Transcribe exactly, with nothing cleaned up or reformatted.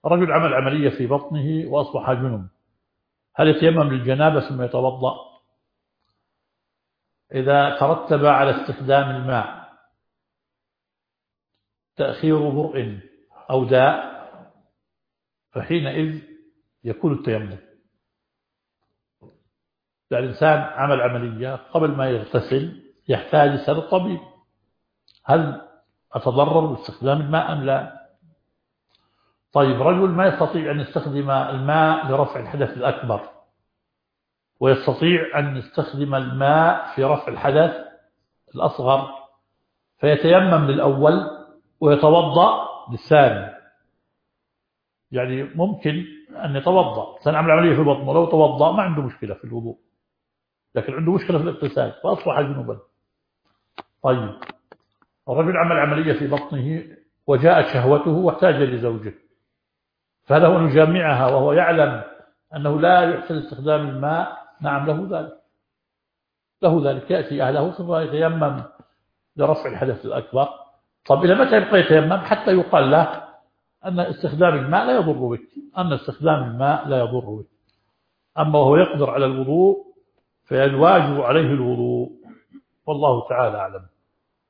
رجل عمل عملية في بطنه وأصبح جنب، هل يتيمم للجنابة ثم يتوضأ؟ إذا ترتب على استخدام الماء تأخير برء أو داء فحينئذ يكون التيمم. الإنسان عمل عملية قبل ما يغتسل يحتاج يسأل الطبيب هل أتضرر باستخدام الماء أم لا؟ طيب رجل ما يستطيع أن يستخدم الماء لرفع الحدث الأكبر ويستطيع أن يستخدم الماء في رفع الحدث الأصغر فيتيمم للأول ويتوضأ للثاني. يعني ممكن أن يتوضأ، سنعمل عملية في بطنه لو توضأ ما عنده مشكلة في الوضوء، لكن عنده مشكلة في الاغتسال فأصبح جنوبا. طيب الرجل عمل عملية في بطنه وجاءت شهوته واحتاج لزوجه، فهل هو يجامعها وهو يعلم أنه لا يحسن استخدام الماء؟ نعم له ذلك، له ذلك، يأتي أهله ثم يتيمم لرفع الحدث الأكبر. طب إلى متى يبقى يتيمم؟ حتى يقال له أن استخدام الماء لا يضر بك، أن استخدام الماء لا يضر بك. أما وهو يقدر على الوضوء فالواجب عليه الوضوء، والله تعالى أعلم.